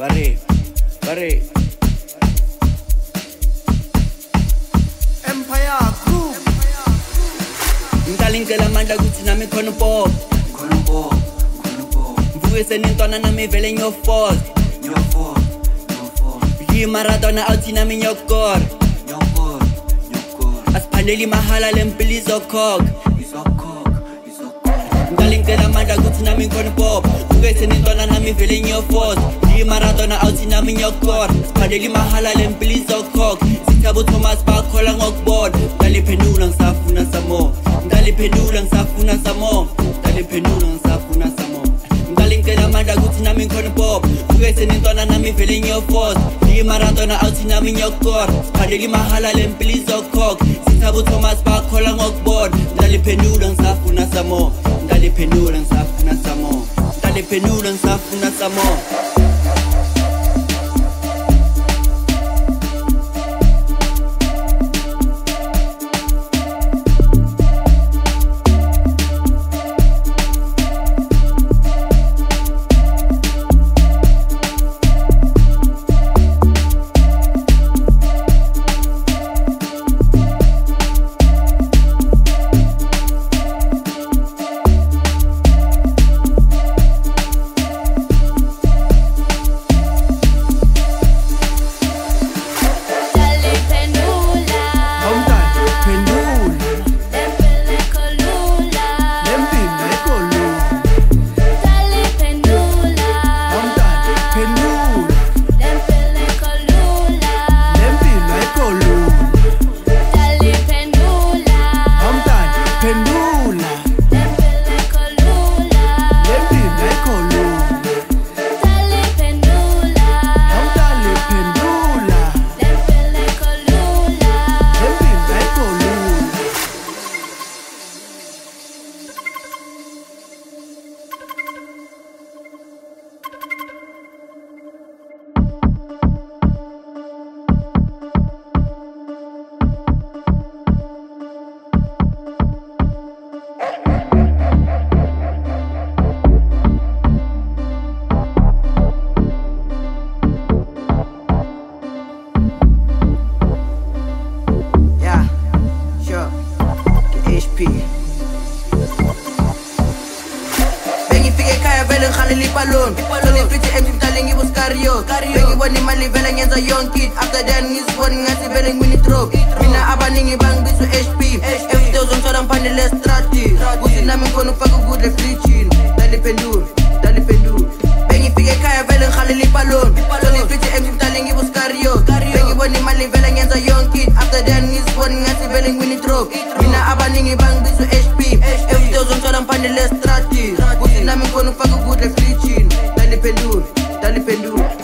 Bare Empire Group Ngicela amandla ukuthi nami khona pop Mvuyise nintwana nami vele nyoforce Maradona outi nami nyokor Asiphandeli mahala lempili zokhok Ngicela amandla ukuthi nami khona pop Mvuyise nintwana nami vele nyoforce Maradona outi nami nyokor Asiphandeli mahala lempili zokhok Sithabo Thomas bakhola ngokubona Ngaliphendula ngisafuna samo Ngaliphendula ngisafuna samo Ngaliphendula ngisafuna samo Ngicela amandla ukuthi nami khona pop Mvuyise nintwana nami vele nyoforce Maradona outi nami nyokor Siphandeli mahala lempili zokhok Sithabo Thomas bakhola ngokubona Ngaliphendula ngisafuna samo Ngaliphendula ngisafuna samo Ngaliphendula ngisafuna samo Bengifike ekhaya vele ngikhalele ipaloni Ngifrithi emsimdale ngibuskariot Bengibona imali vele ngenza yonke it After then ngizibona ngathi vele ngwini drop Mina abaningi bangibizwa HP Everyday uzongithola ngiphandele strati Kuthi nami ngikhona ukufaka ukudla efrijini Daliphendula Bengifike ekhaya vele ngikhalele ipaloni Ngifrithi emsimdale ngibuskariot Bengibona imali vele ngenza yonke it After then ngizibona ngathi vele ngwini drop Mina abaningi bangibizwa HP Everyday uzongithola ngiphandele strati Kuthi nami ngikhona ukufaka ukudla efrijini Daliphendula